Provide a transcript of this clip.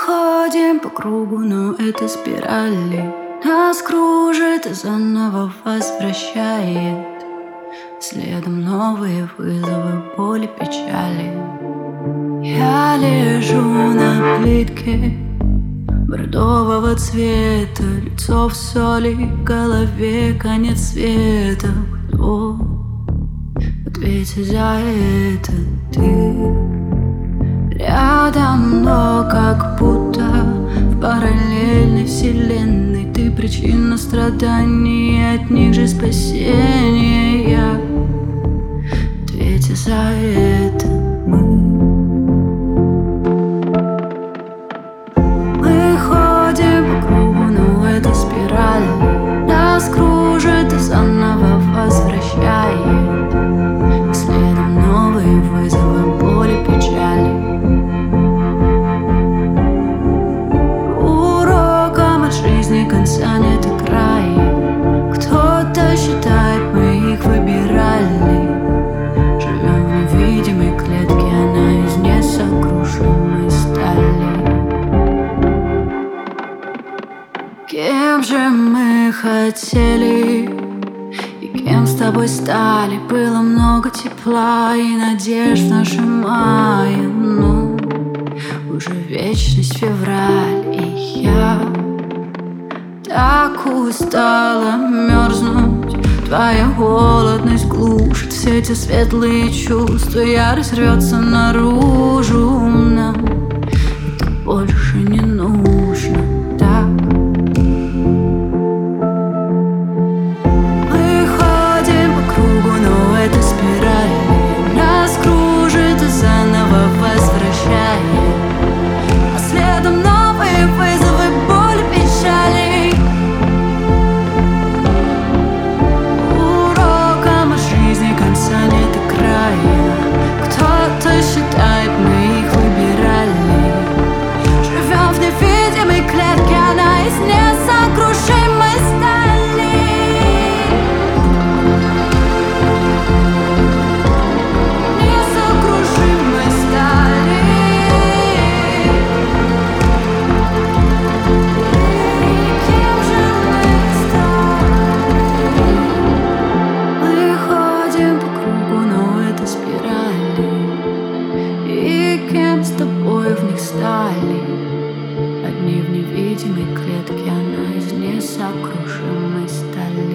ходим по кругу, но это спирали. Нас кружит и заново возвращает. Следом новые вызовы, боли, печали. Я лежу на плитке бордового цвета, лицо в соли, в голове конец света. Кто ответит за это? Ты рядом, но как будто в параллельной вселенной. Ты причина страданий, от них же спасение. Я ответил за это. Мы ходим по кругу, но это спираль. Нас кружит и заново возвращает. Следом новые вызовы, боли, печали. Уроком от жизни конца нет и края. Кто-то считает, мы их выбирали. Живем в невидимой клетке, она из несокрушимой стали. Кем же мы хотели и кем с тобой стали? Было много тепла и надежд в нашем мае. Но уже вечность, февраль, и я так устала мерзнуть. Твоя холодность глушит все эти светлые чувства. Ярость рвется наружу. Нам это больше не нужно. Так мы ходим по кругу, но это спираль. Нас кружит и заново возвращает. А следом новые вызовы, боли, печали. Уроком от жизни конца нет и края. Кто-то считает, мы их выбирали. Живем в невидимой клетке, она из несокрушимой стали. Несокрушимой стали. Кем же мы стали? Мы ходим по кругу, но это спирали. И кем с тобой в них стали? Одни в невидимой клетке, она из несокрушимой стали.